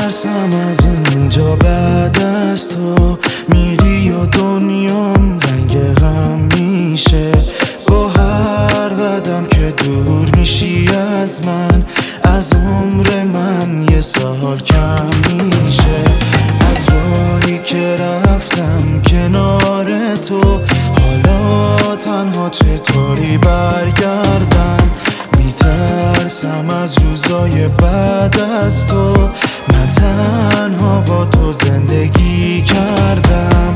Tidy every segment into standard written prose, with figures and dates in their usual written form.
میترسم از اینجا بعد از تو میری و دنیام رنگ غم میشه. با هر قدم که دور میشی از من، از عمر من یه سال کم میشه. از راهی که رفتم کنار تو، حالا تنها چطوری برگردم؟ میترسم از روزای بعد از تو، من تنها با تو زندگی کردم.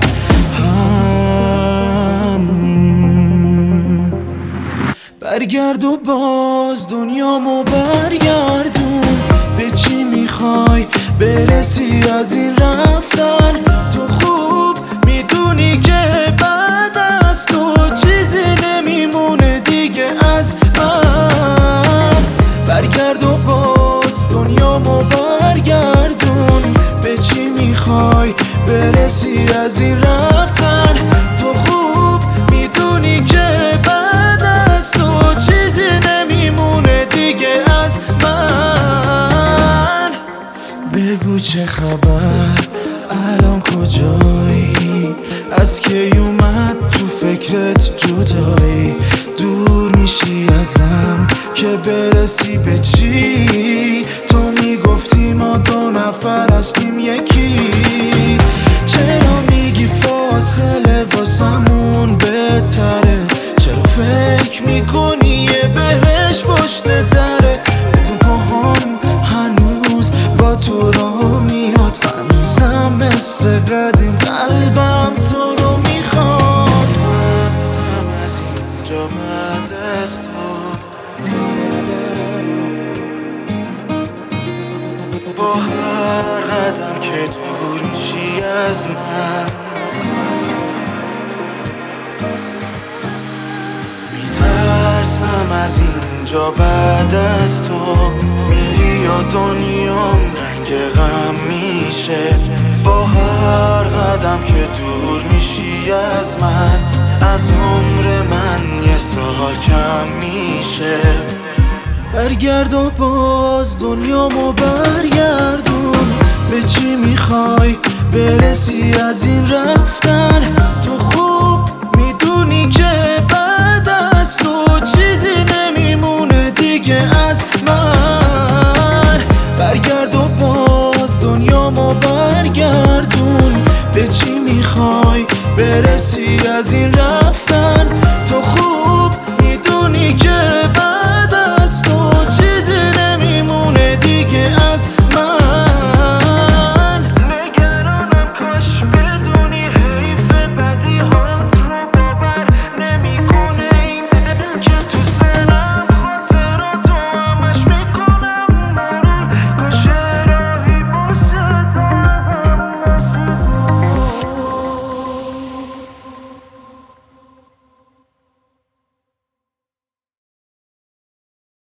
برگرد و باز دنیامو برگردون. به چی میخوای برسی از این رفتن؟ تو خوب میدونی که بعد از تو چیزی نمیمونه دیگه از من. برگرد و باز دنیامو برگردون. به چی میخوای برسی از این رفتن؟ تو خوب میدونی که بعد از تو چیزی نمیمونه دیگه از من. بگو چه خبر، الان کجایی؟ از کی اومد تو فکرت جدایی؟ دور میشی ازم که برسی به چی؟ تو میگفتی ما دو نفر هستیم یکی. چرا میگی فاصله واسمون بهتره؟ چرا فکر میکنی یه بهش پشت دره؟ بدون پاهام هنوز با تو راه میاد، هنوزم مثل قدیم قلبم تو رو میخواد. بازم از اینجا بعد از تو، با هر قدم که دور میشی از من، میترسم از اینجا بعد از تو میری و دنیام رنگ غم میشه. با هر قدم که دور میشی از من، از عمر من یه سال کم میشه. برگرد و باز دنیامو برگردون. به چی میخوای برسی از این رفت؟